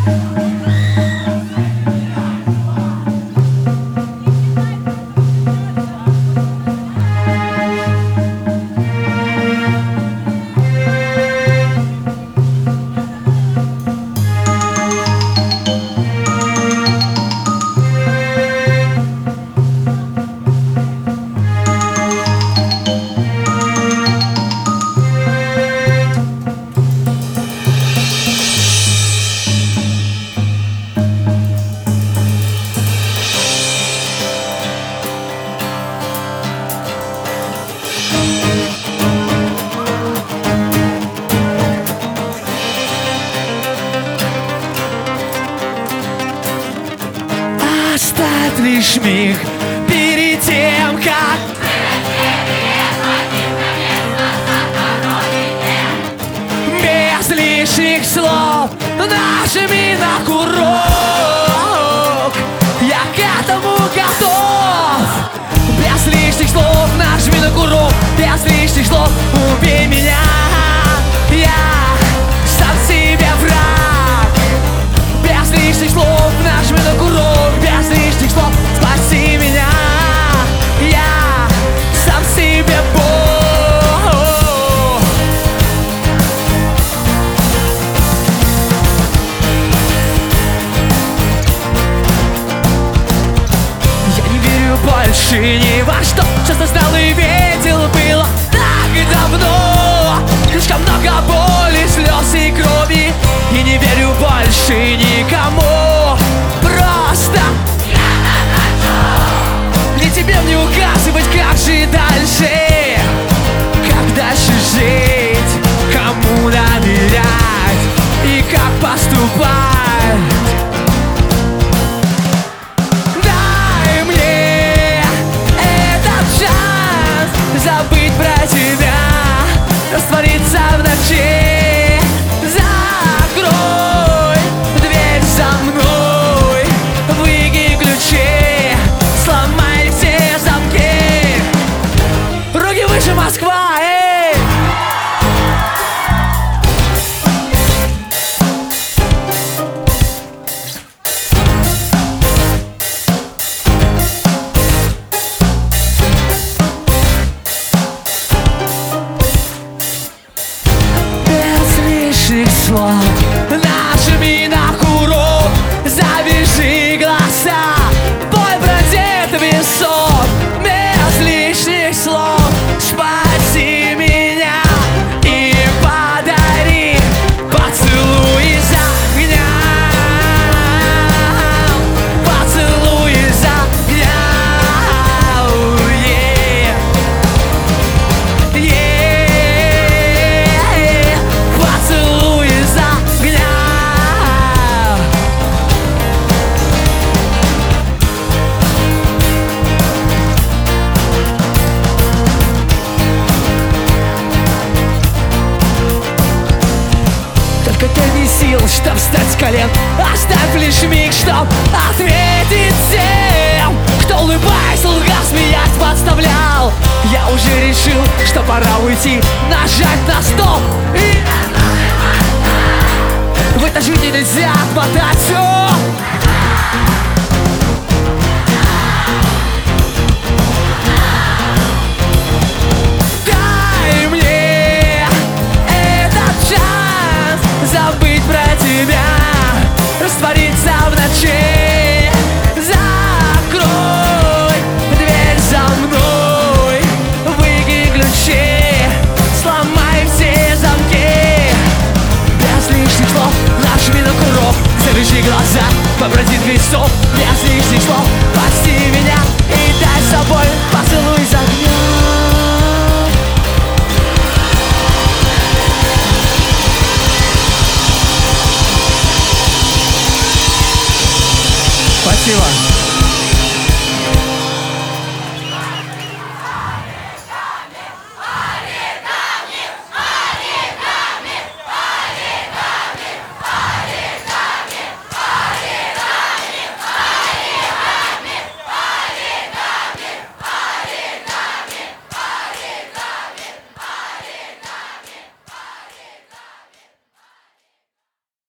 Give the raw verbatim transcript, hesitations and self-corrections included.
Оставь лишь миг перед тем, как без лишних слов нажми на курок. Я к этому готов. Без лишних слов нажми на курок. Без лишних слов убей меня. Я сам себе враг. Без лишних слов нажми на курок. Без лишних слов спаси меня. Я сам себе Бог. Я не верю больше ни во что. Часто знал и видел, было так давно. Слишком много боли, слез и крови. И не верю больше никому. Просто не тебе мне указывать, как жить дальше. Как дальше жить, кому доверять и как поступать. Дай мне этот шанс забыть про тебя, раствориться в ночи. Закрой дверь за мной, выкинь ключи, сломай все замки. Руки выше, Москва, эй! Без лишних слов нажми на курок. Завяжи глаза, бой бродит висок. Без лишних слов спаси меня и подари поцелуй из огня. Поцелуй из огня. Yeah. Yeah. Поцелуй из огня. Только дай мне сил, чтоб встать с колен. Оставь лишь миг, чтоб ответить тем, кто, улыбаясь, лгал, смеясь, подставлял. Я уже решил, что пора уйти, нажать на стоп. И в этой жизни нельзя отмотать все. Дай мне этот шанс забыть про тебя, раствориться в ночи. Закрой дверь за мной, выкинь ключи, сломай все замки. Без лишних слов нажми на курок. Завяжи глаза, побродит весов. Без лишних слов спаси меня и дай с собой поцелуй из огня. Спасибо.